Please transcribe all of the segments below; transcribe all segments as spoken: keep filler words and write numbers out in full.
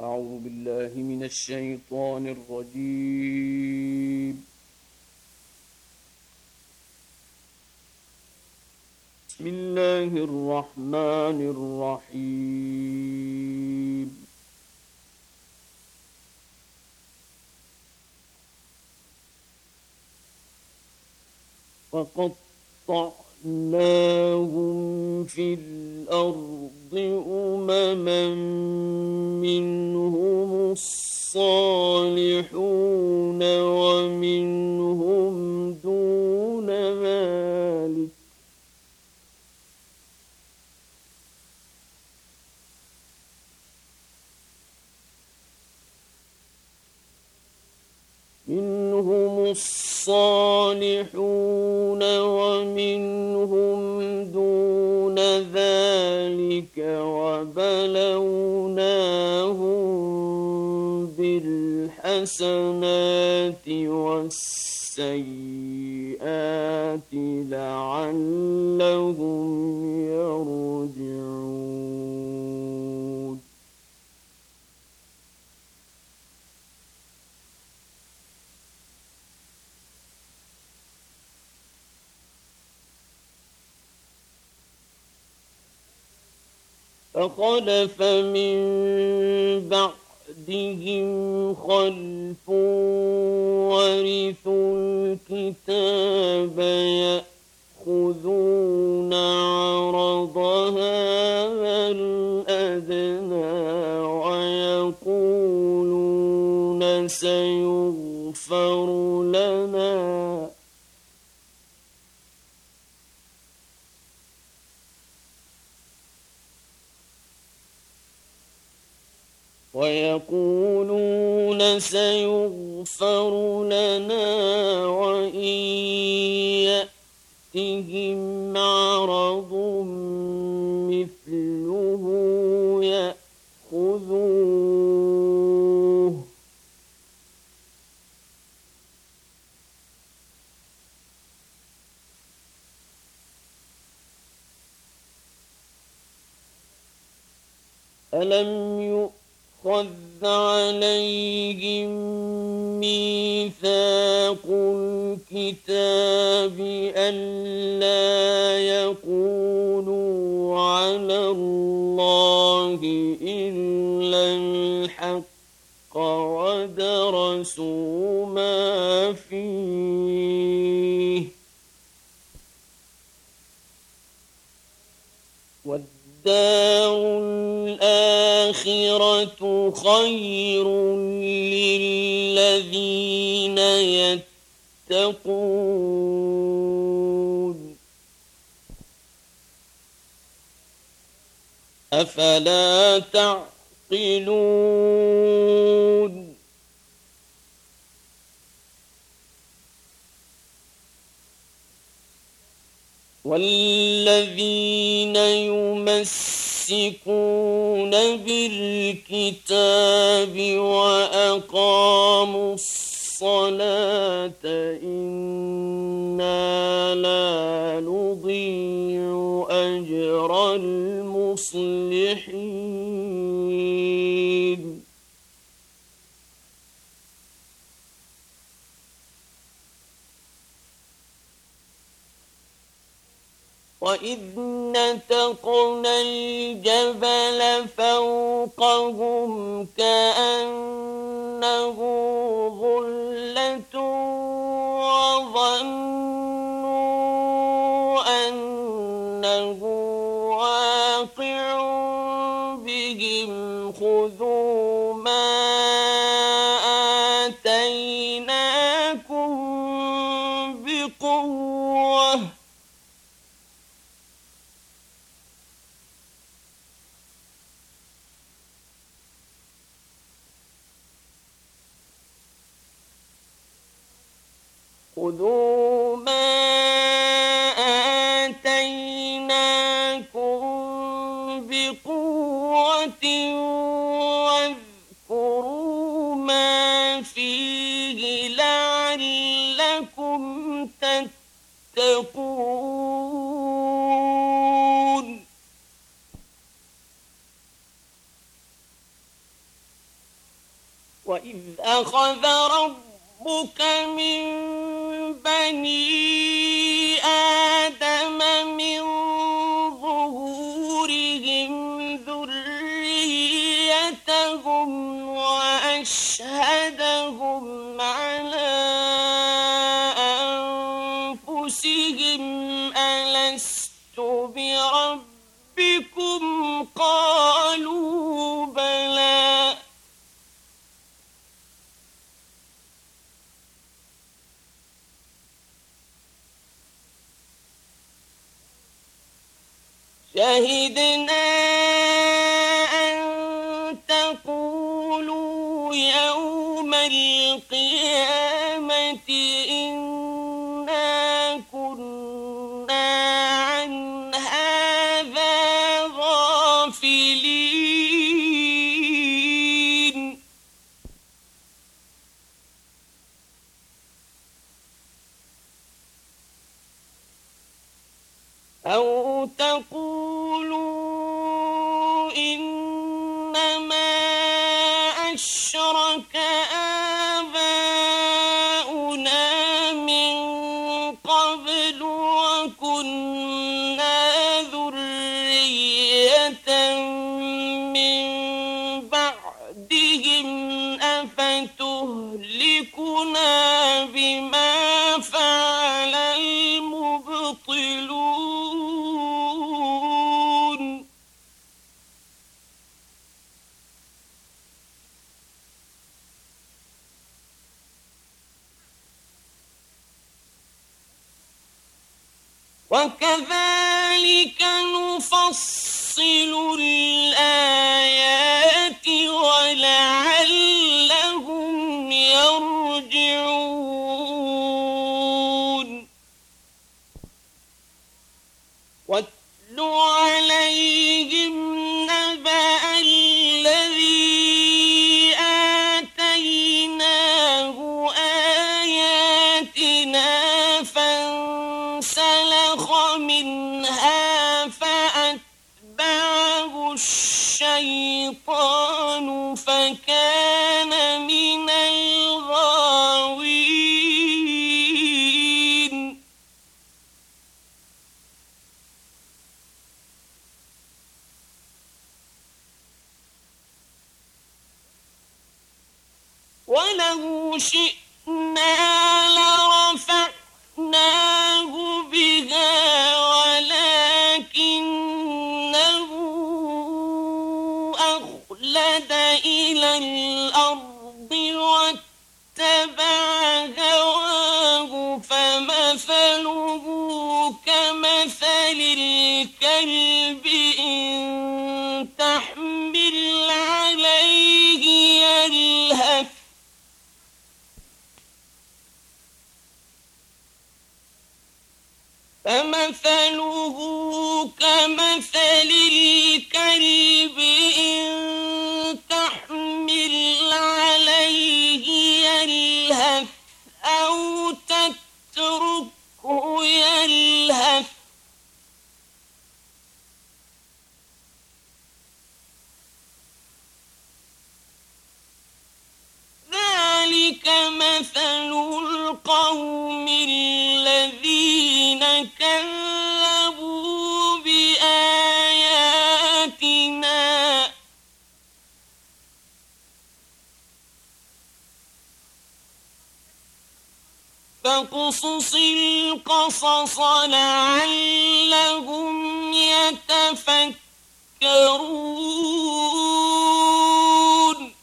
أعوذ بالله من الشيطان الرجيم. بسم الله الرحمن الرحيم. وقطعناهم في الأرض أمما منهم الصالحون ومنهم دون ذلك منهم الصالحون ومنهم دون ذلك وبلوناهم بالحسنات والسيئات لعلهم يرجعون. فخلف من بعدهم خلف ورثوا الكتاب يأخذون عرض هذا الأدنى ويقولون سيغفر لنا ويقولون سيغفر لنا وإن يأتهم عرض مثله يأخذوه ألم يؤمنوا خذ عليهم ميثاق الكتاب ألا يقولوا على الله إلا الحق ودرسوا ما فيه والدار الآخرة خير للذين يتقون أفلا تعقلون والذين يمسكون بالكتاب وأقاموا الصلاة إنا لا نضيع أجر المصلحين وإذ نتقنا الجبل فوقهم كأنه ظلة وظنوا أنه واقع بهم خذوا ما آتيناكم بقوة خذوا ما آتيناكم بقوة واذكروا ما فيه لعلكم تتقون أخذ ربك من بني آدم من ظهورهم ذريتهم وأشهدهم على أنفسهم ألست بربكم قالوا بلى شهدنا أن تقولوا يوم القيامة إنا كنا عن هذا غافلين أو تقولوا إنما أشرك آباؤنا من قبل وكنا ذرية من بعدهم أفتهلكنا بما فعل المبطلون وكذلك نفصل الآيات ولعلهم يرجعون واتل عليهم نبأ الذي آتيناه آياتنا فانسلخ منها فأتبعه الشيطان فكان من الغاوين ولو شئنا لرفعناه بها ولكنه أخلد إلى الأرض واتبع هواه فمثله كمثل الكلب إن تحمل عليه يلهث فمثله كمثل الكلب إن تحمل عليه يلهث أو تتركه يلهث ذلك مثل القوم الذين كذبوا بآياتنا فاقصص القصص لعلهم يتفكرون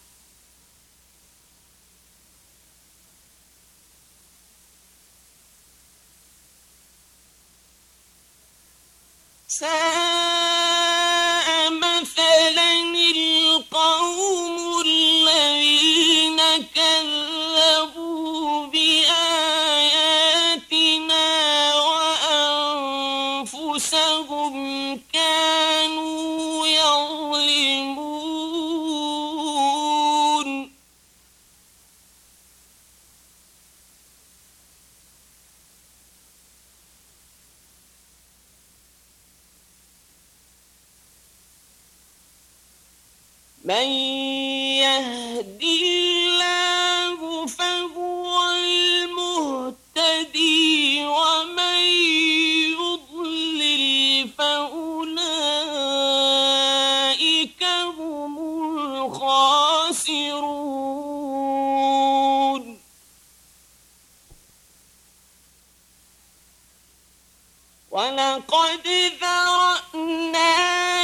ساء مثلا القوم الذين كذبوا بآياتنا وأنفسهم كانوا يظلمون من يهد الله وَلَقَدْ ذَرَأْنَا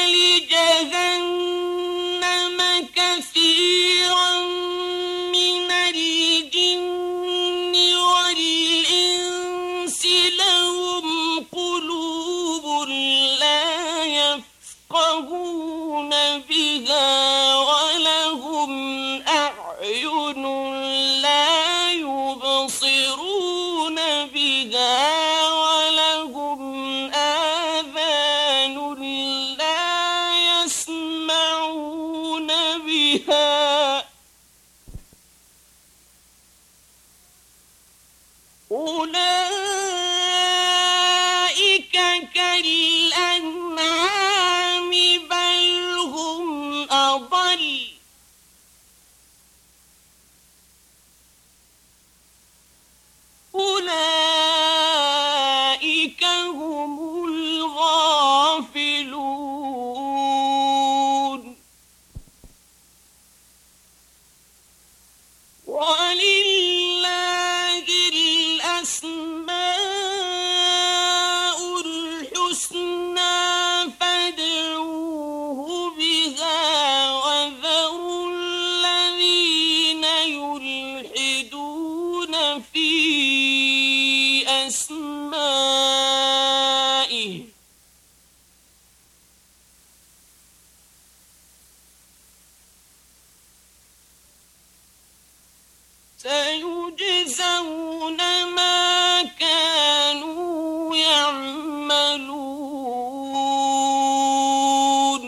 لِجَهَنَّمَ كَثِيرًا مِنَ الْجِنِّ وَالْإِنسِ لَهُمْ قُلُوبٌ لَّا يَفْقَهُونَ بِهَا وَلَهُمْ أَعْيُنٌ لَّا يُبْصِرُونَ بِهَا وَلَهُمْ آذَانٌ لَّا يَسْمَعُونَ بِهَا أُولَٰئِكَ كَالْأَنْعَامِ بَلْ هُمْ أَضَلُّ أُولَئِكَ هُمُ الْغَافِلُونَ وَلِلَّهِ الْأَسْمَاءُ الْحُسْنَىٰ فَادْعُوهُ بِهَا وَذَرُوا الَّذِينَ يُلْحِدُونَ فِي أَسْمَائِهِ سَيُجْزَوْنَ مَا كَانُوا يَعْمَلُونَ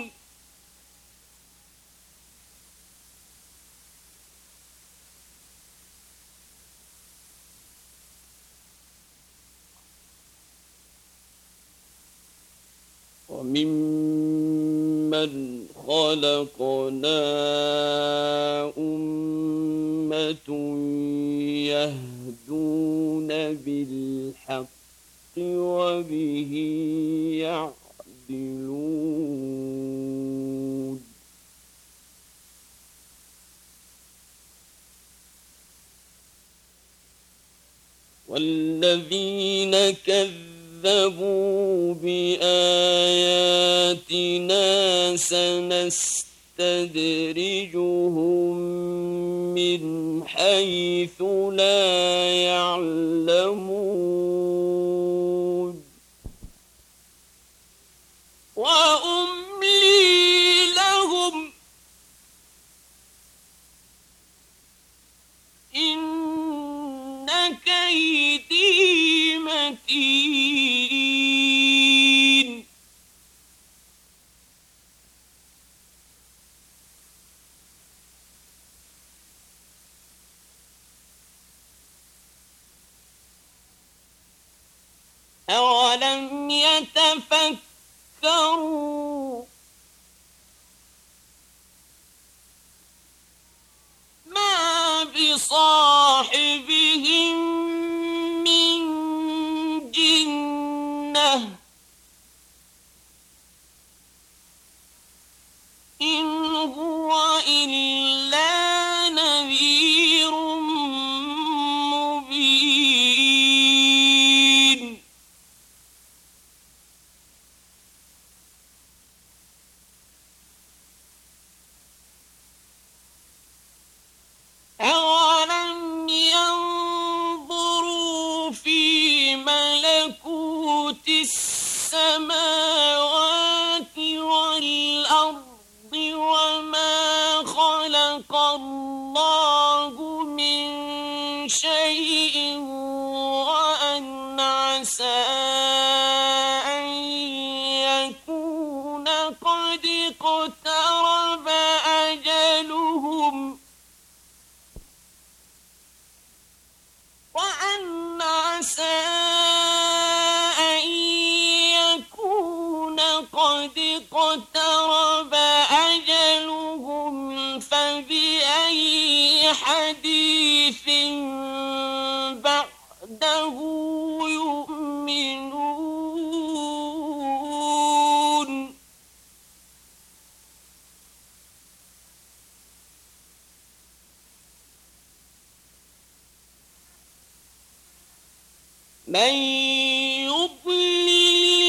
وَمِمَّنْ خَلَقْنَا أُمَّةٌ يَهْدُونَ بِالْحَقِّ وَبِهِ يَعْدِلُونَ وَالَّذِينَ كَذَّبُوا بِآيَاتِنَا سَنَسْتَدْرِجُهُم مِّنْ حَيْثُ لَا يَعْلَمُونَ وَأُمْلِي لَهُمْ إِنَّ كَيْدِي مَتِينٌ أَوَلَمْ يَتَفَكَّرُوا مَا بِصَاحِبِهِم مِّن جِنَّةٍ إِنْ هُوَ إِلَّا نَذِيرٌ مُّبِينٌ أَوَلَمْ يَنظُرُوا فِي مَلَكُوتِ السَّمَاوَاتِ وَالْأَرْضِ وَمَا خَلَقَ اللَّهُ مِن شَيْءٍ وَأَنْ عَسَىٰ أَن يَكُونَ قَدِ اقْتَرَبَ أَجَلُهُمْ وَأَنْ عَسَىٰ أَن يَكُونَ قَدِ اقْتَرَبَ أَجَلُهُمْ فَبِأَيِّ حَدِيثٍ بَعْدَهُ يُؤْمِنُونَ مَن يُضْلِلِ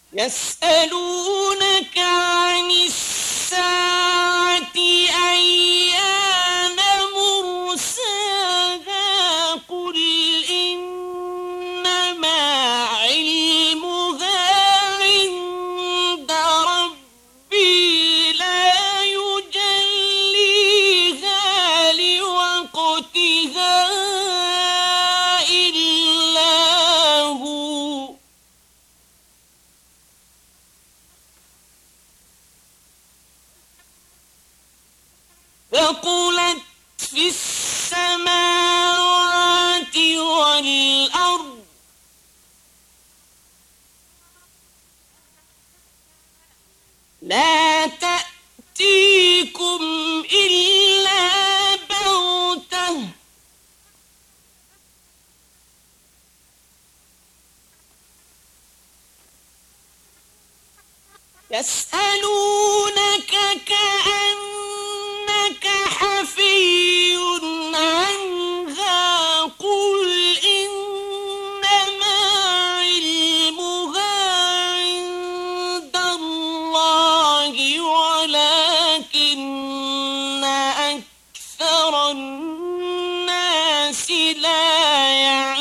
يسألونك عن الساعة أيان مرساها قل إنما علمها عند ربي لا يجليها لوقتها إلا هو ثقلت في السماوات والأرض لا تأتيكم إلا بغتة يسألونك كأنك حفي عنها قل إنما علمها عند الله ولكن أكثر الناس لا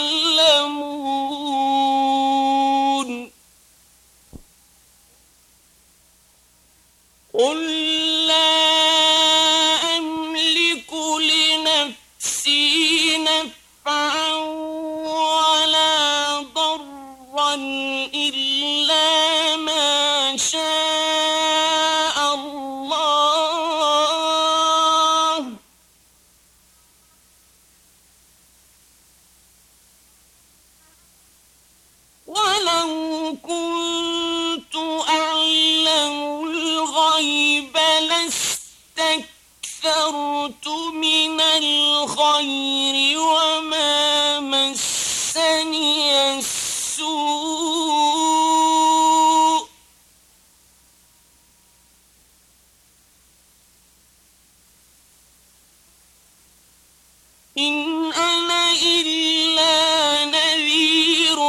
يعلمون قل لا أملك لنفسي نفعا ولا ضرا إلا ما شاء الله ولو كنت أعلم الغيب لاستكثرت من الخير وما مسني السوء إن أنا إلا نذير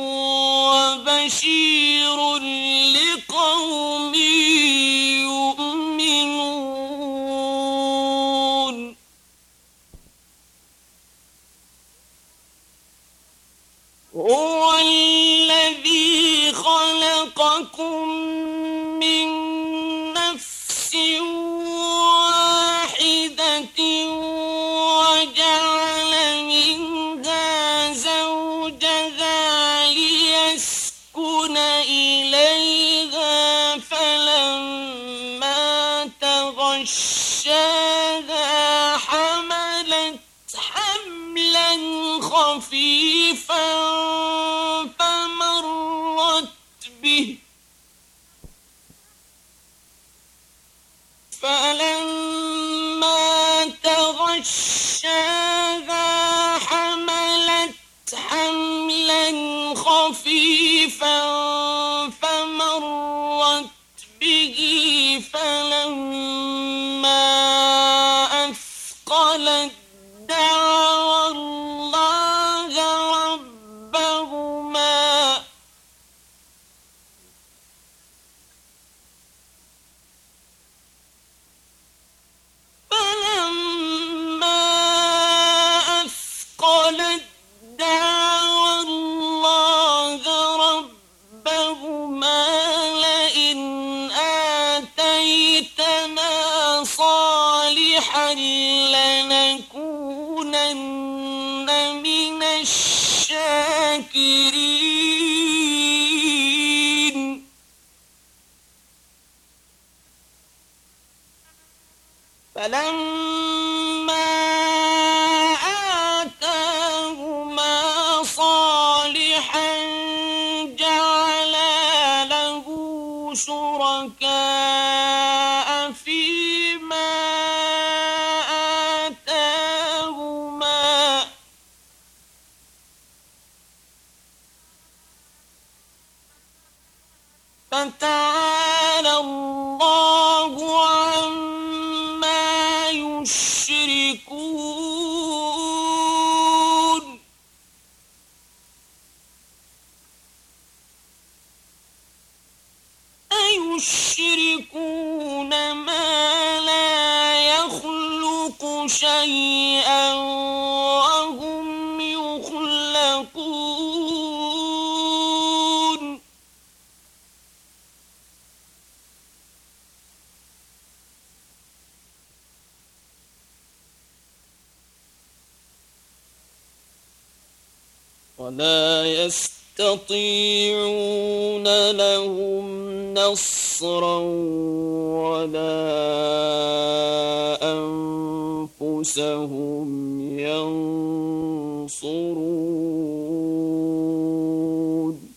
وبشير لقوم يؤمنون هو الذي خلقكم من نفس واحدة وجعل منها زوجها ليسكن إليها فلما تغشاها حملت حملا خفيفا فمرت به فلما تغشاها حملت حملا خفيفا فمرت به فلما أثقلت دعوا الله ربهما فلما أثقلت دعوا الله ربهما لئن آتيتنا صالحا لنكونن من الشاكرين فلما آتاهما صالحا جعلا له شركاء فيما آتاهما فتعالى الله عما يشركون يشركون ما لا يخلق شيئا وهم يخلقون ولا يستطيعون لهم نصرا ولا أنفسهم ينصرون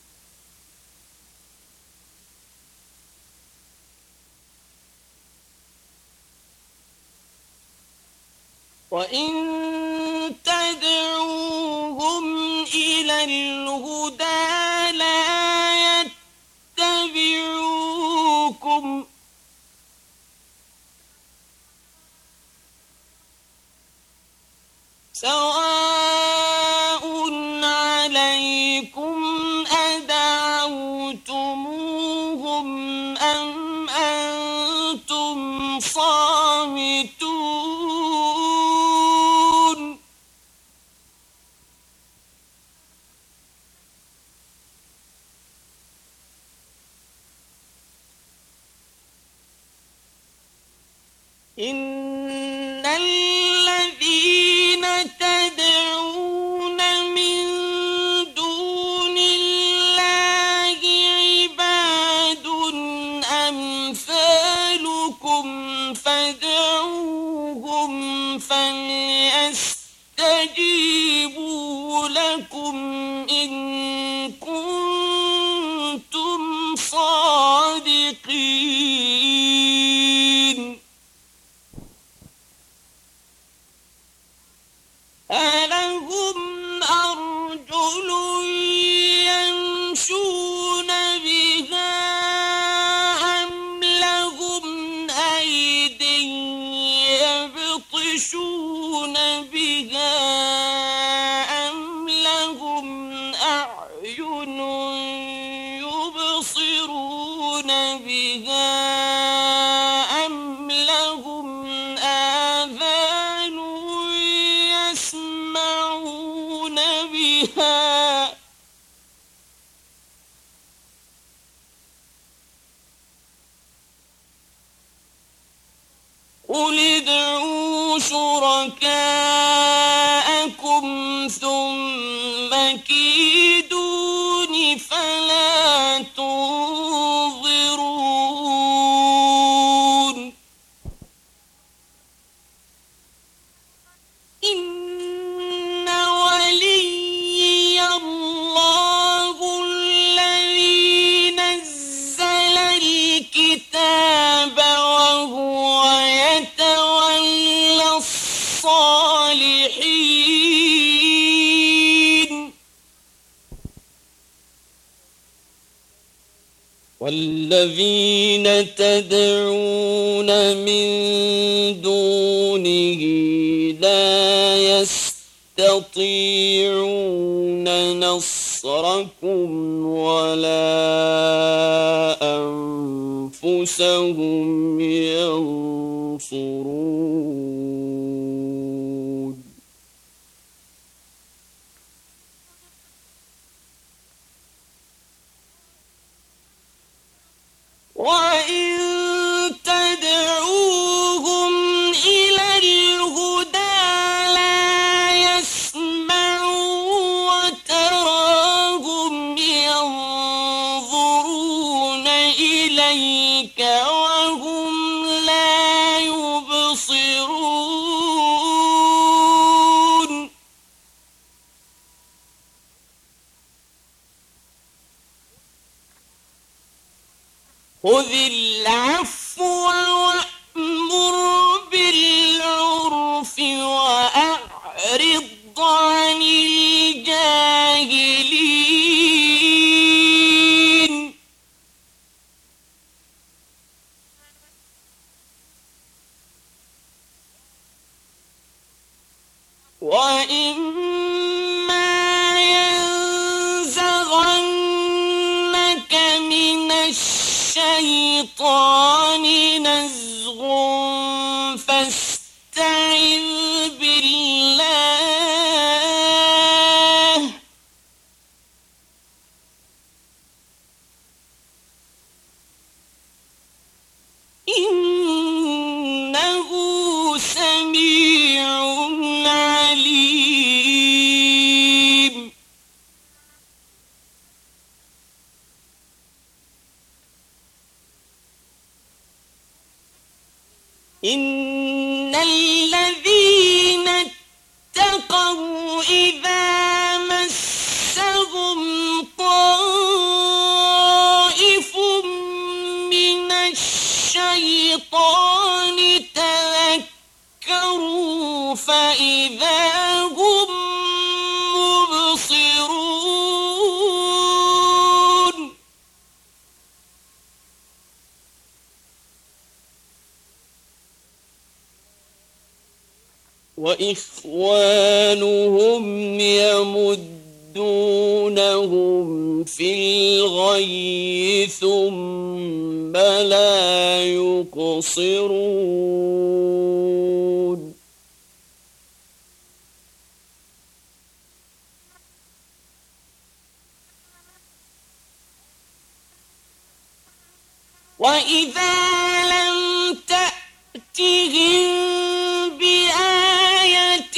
وإن تدعوهم إلى الهدى لا يتبعوكم سواء عليكم أدعوتموهم أم أنتم صامتون إن الذين تدعون من دون الله عباد أمثالكم فادعوهم فليستجيبوا لكم إن كنتم صادقين ألهم أرجل يمشون بها أم لهم أيد يبطشون بها أم لهم أعين يبصرون بها أم لهم آذان يسمعون بها قل ادعوا شركاءكم ثم كيدون فلا تنظرون إن وليي الله الذي نزل الكتاب وهو يتولى الصالحين والذين تدعون من دونه لا يستطيعون نصركم ولا أنفسهم ينصرون وإن تدعوهم إلى الهدى لا يسمعوا وتراهم ينظرون إليك وهم لا يبصرون خذ العفو وأمر بالعرف وأعرض عن الجاهلين وإما ينزغنك من الشيطان الشيطان نزغ فاستعذ بالله إنه سميع عليم. إن الذين اتقوا إذا مسهم طائف من الشيطان تذكروا فإذا هم مبصرون. وإخوانهم يمدونهم في الغي ثم لا يقصرون. وإذا لم تأتهم بآية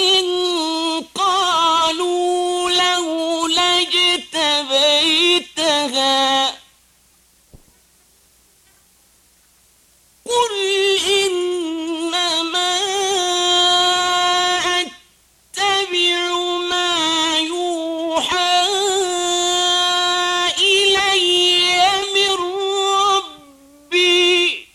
قالوا لولا اجتبيتها قل إنما أتبع ما يوحى إلي من ربي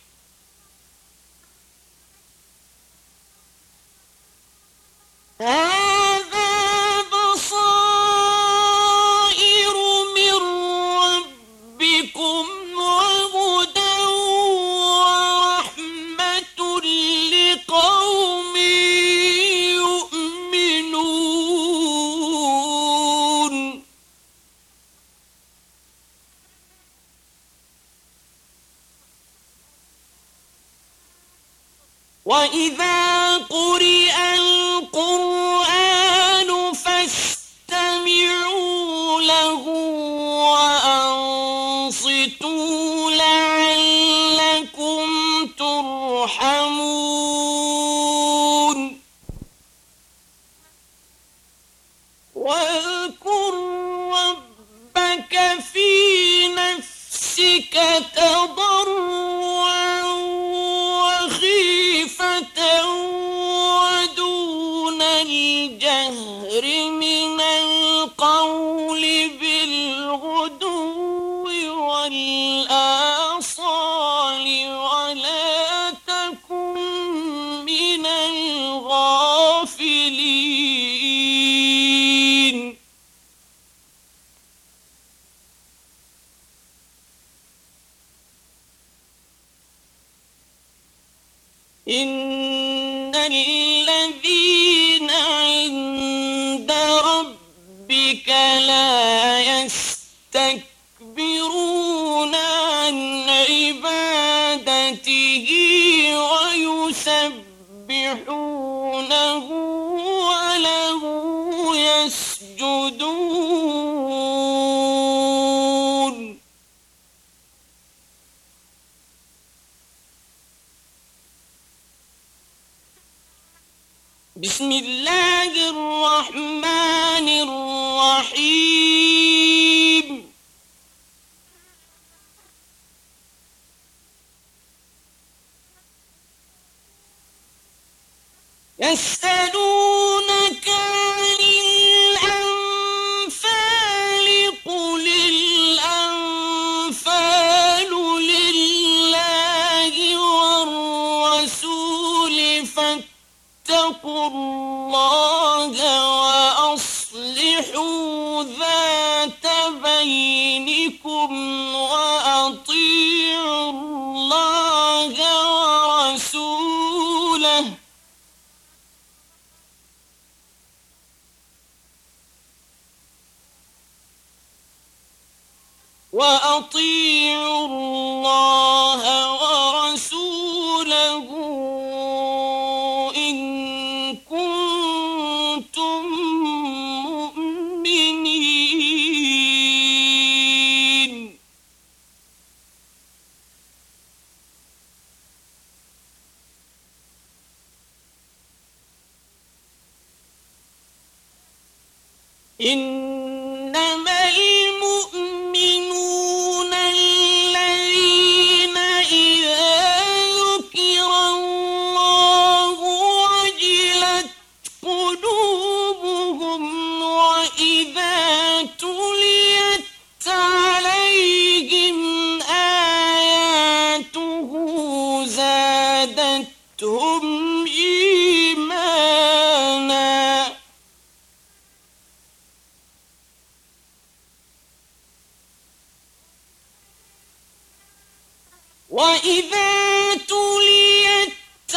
هذا بصائر من ربكم وهدى ورحمة لقوم يؤمنون. وإذا قرئ القرآن فاستمعوا له وأنصتوا لعلكم ترحمون. واذكر ربك في نفسك تضرعا وخيفة ودون الجهر من القول بالغدو والآصال ولا تكن من الغافلين. إن الذين عند ربك لا يستكبرون عن عبادته ويسبحونه وله يسجدون. بسم الله الرحمن الرحيم. يسألونك عن الأنفال قل الأنفال لله والرسول فاتقوا الله وأصلحوا ذات بينكم وأطيعوا الله ورسوله وأطيعوا الله وإذا تليت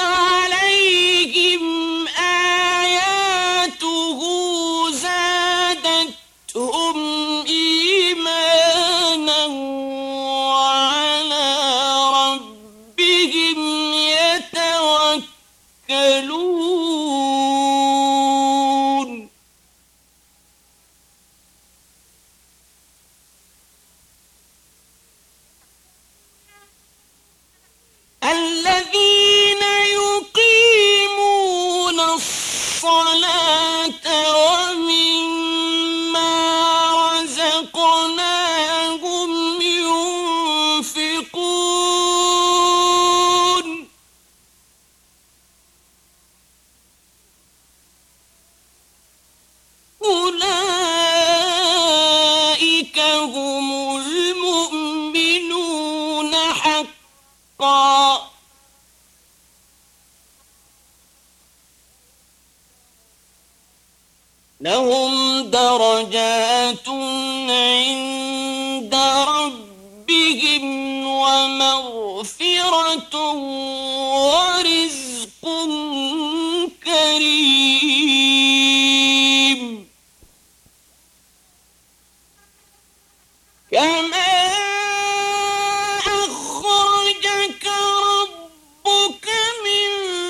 عليهم آياته زادتهم إيمانا وعلى ربهم يتوكلون الذين يقيمون الصلاة ومما رزقناهم ينفقون أولئك هم المؤمنون حقا لهم درجات عند ربهم ومغفرة ورزق كريم كما أخرجك ربك من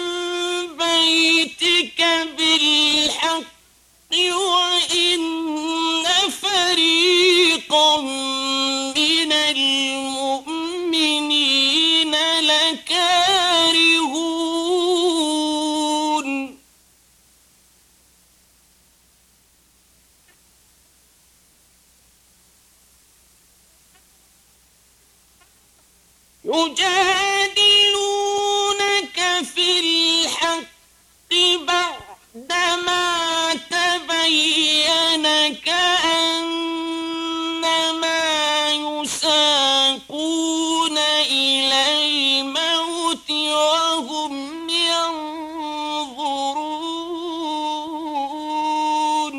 بيتك بالحق وإن فريقا من المؤمنين لكارهون يجادلونك في الحق بعدما تبين كأنما يساقون إلى الموت وهم ينظرون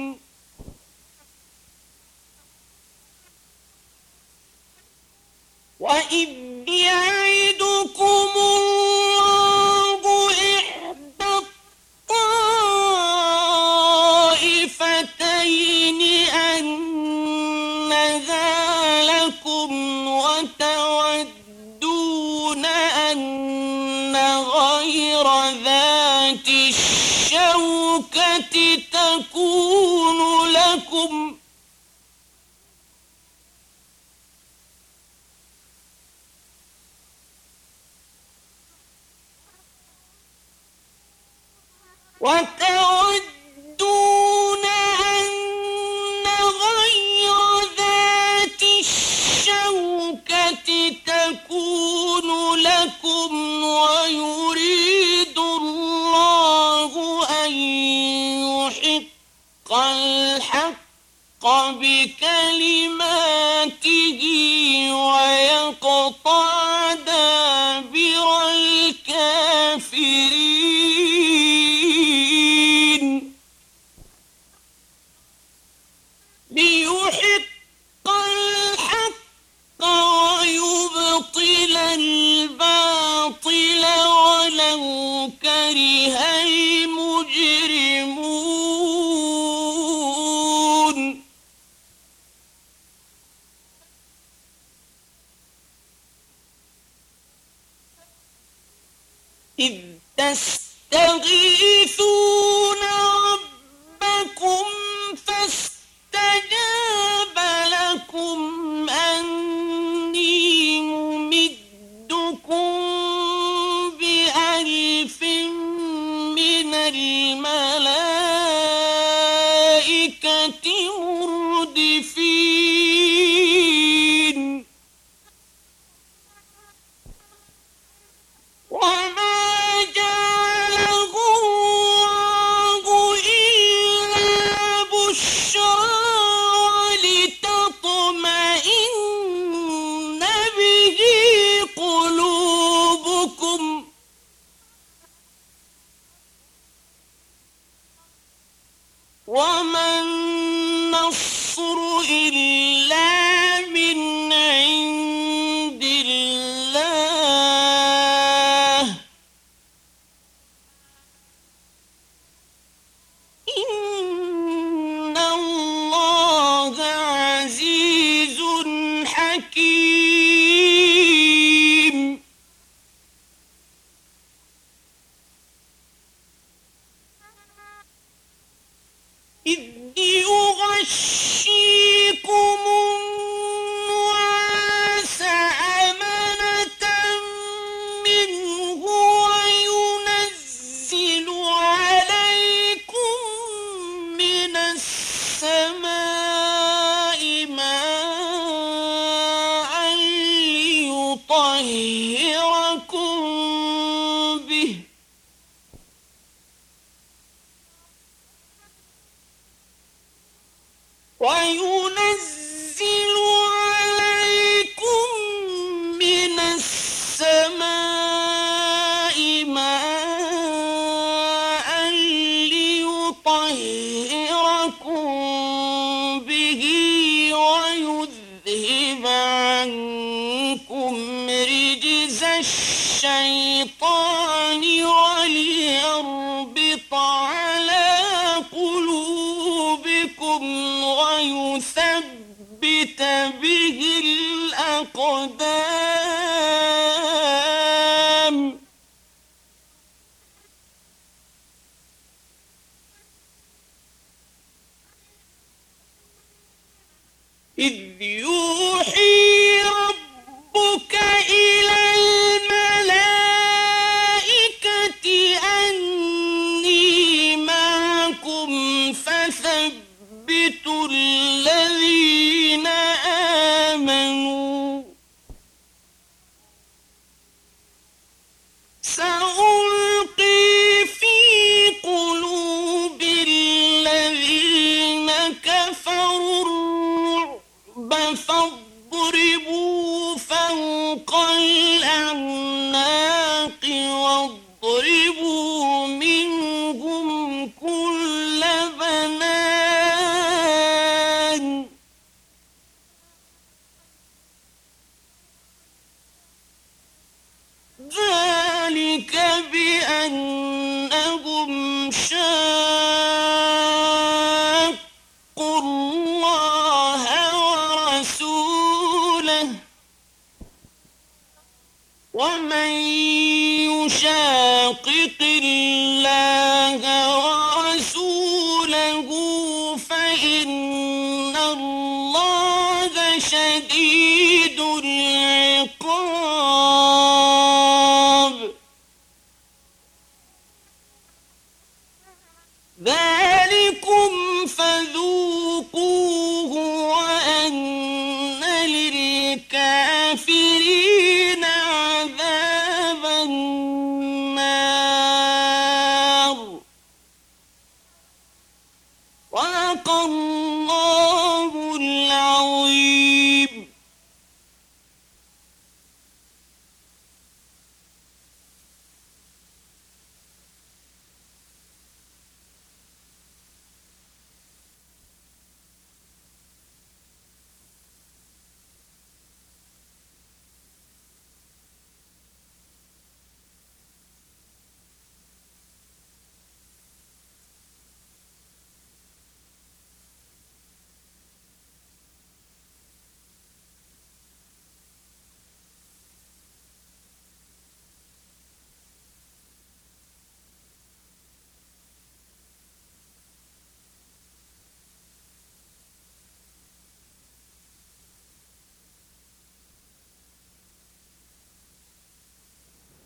وإذ يعدكم الله إحدى الطائفتين أنها لكم وتودون أن غير ذات الشوكة تكون لكم وتودون أن غير ذات الشوكة تكون لكم ويريد الله أن يحق الحق بكلماته ويقطع دابر الكافرين ليحق الحق ويبطل الباطل ولو كره المجرمون إذ تستغيثون ربكم فاستجاب لكم أني ممدكم بألف من الملائكة مردفين وما جعله حكيم إذ يغشيكم النعاس أمنة منه وينزل عليكم من السماء ماء ليطهركم به وينزل عليكم من السماء ماء ليطهركم به ويذهب عنكم رجز الشيطان وليربط على قلوبكم ويثبت به الأقدام إذ يوحي ربك إلى الملائكة أني معكم فثبتوا الذين آمنوا سألقي في قلوب الذين كفروا الرعب فاضربوا فوق الأعناق واضربوا منهم كل بنان ذلك بأنهم شاقوا الله ورسوله ومن يشاقق الله ورسوله فإن الله شديد العقاب ذلكم فذوقوه وأن للكافرين